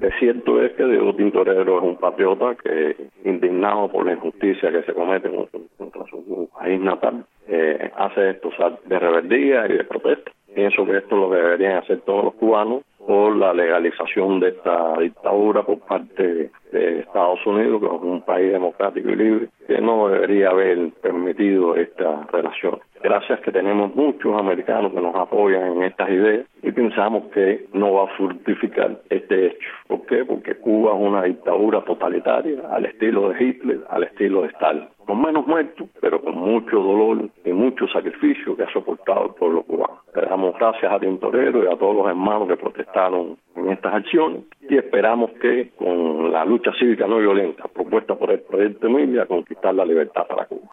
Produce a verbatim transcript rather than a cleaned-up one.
que cierto es que Diego Tintorero es un patriota que, indignado por la injusticia que se comete contra su país natal, eh, hace estos actos de rebeldía y de protesta. Pienso que esto lo deberían hacer todos los cubanos por la legalización de esta dictadura por parte de Estados Unidos, que es un país democrático y libre, que no debería haber permitido esta relación. Gracias que tenemos muchos americanos que nos apoyan en estas ideas y pensamos que no va a fructificar este hecho. ¿Por qué? Porque Cuba es una dictadura totalitaria al estilo de Hitler, al estilo de Stalin. Con menos muertos, pero con mucho dolor y mucho sacrificio que ha soportado el pueblo cubano. Le damos gracias a Tintorero y a todos los hermanos que protestaron en estas acciones y esperamos que con la lucha cívica no violenta propuesta por el Proyecto Emilia conquistar la libertad para Cuba.